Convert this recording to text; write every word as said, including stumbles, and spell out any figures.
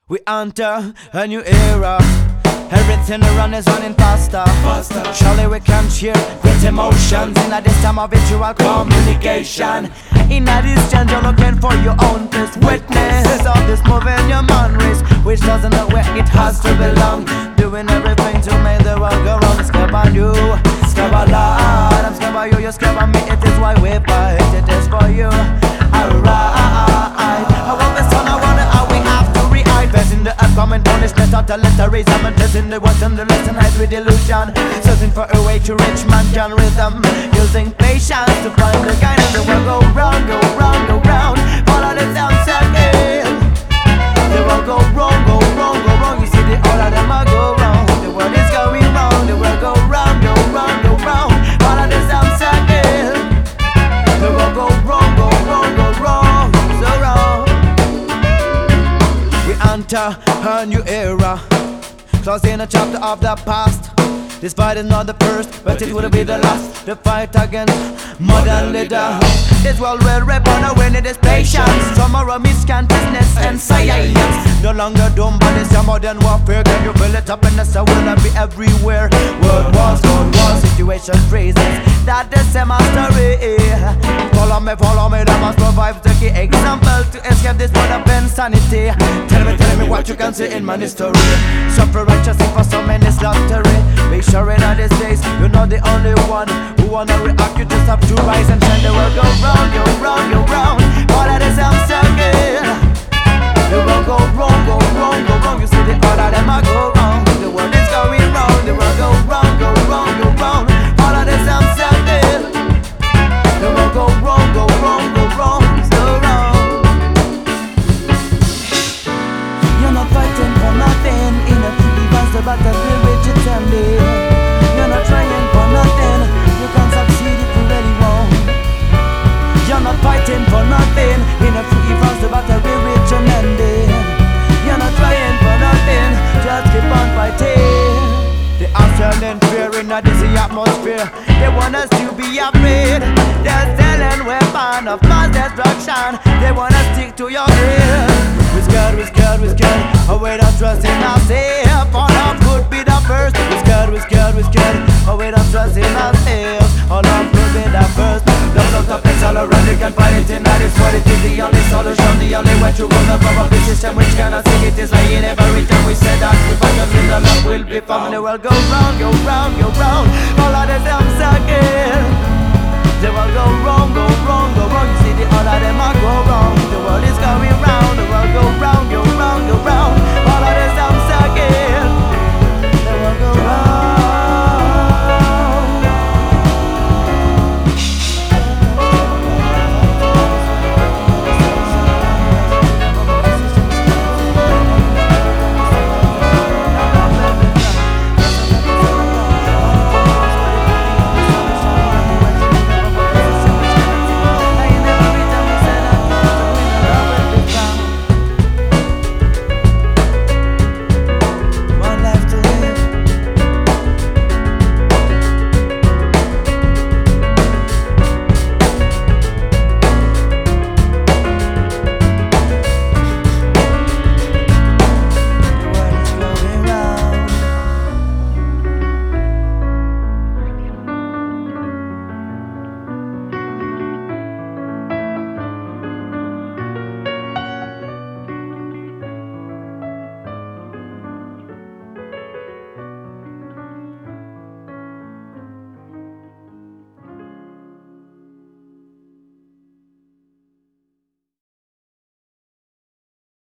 We enter a new era. Everything around is running faster. faster. Surely we can share great emotions in a this time of virtual communication. In a distance you're looking for your own peace. Witness of this moving human race, which doesn't know where it has to belong. Doing everything to make the world go round. Scared by you, scared by Lord, I'm scared by you, you're scared by me. It is why we fight, it is for you. Alright, I want this time, I wonder how we have to react. Facing the upcoming punishment of the letter raise. I'm testing the words and the lesson hide with illusion. Searching for a way to reach mankind rhythm. Using patience to find the guidance. The world go round, go round, go round. Follow the sound again. The world go wrong, go wrong, go wrong. You see the all of them are go wrong. The world is going wrong. The world go round, go round, go round. Follow the sound again. The world go wrong, go wrong, go wrong, so wrong. We enter a new era, closing a chapter of the past. This fight is not the first, but it will be the last. The fight against modern leader. This world will reborn when it is patience. Tomorrow miscantness and science. No longer doomed, but it's a modern warfare. Can you feel it up in the soul? Will be everywhere. World wars, world wars, situation phrases. That is a mastery. Follow me, follow me, that must provide the key example to escape this world of insanity. Tell me, tell me what you can see in my history. Suffer righteously for so many slaughtery. Be sure in all these days, you're not the only one who wanna react. You just have to rise and shine. The world go round, go round, go round. All of this I'm again. The world go wrong, go wrong, go wrong. You see the all of them I go wrong. The world is going wrong. The world go wrong, go wrong, go wrong. All of this I'm again. The world go wrong, go wrong, go wrong, so wrong. You're not fighting for nothing in a free dance, the battle will reach its ending. You're not trying for nothing. You can't succeed if you really want. You're not fighting for nothing in a free dance, the battle will reach an ending. You're not trying for nothing. Just keep on fighting. They are selling fear in a dizzy atmosphere. They want us to be afraid. They're selling weapon of mass destruction. They want us stick to your ear. We're scared, we're scared, we're scared. Oh, we don't trust in ourselves. All of good be the first. We're scared, we're scared, we're scared. Oh, we don't trust in ourselves. All of good be the first. Love, love, love, it's all around. You can find it in that is what it is. The only solution, the only way to run the power of the system. Which cannot see it is lying every time we say that. We find us in the love will be found. The world go round, go round, go round. All of the them again. The world go wrong, go wrong, go wrong. You see the all of them are go wrong. The world is going round. The world go round, go round, go round.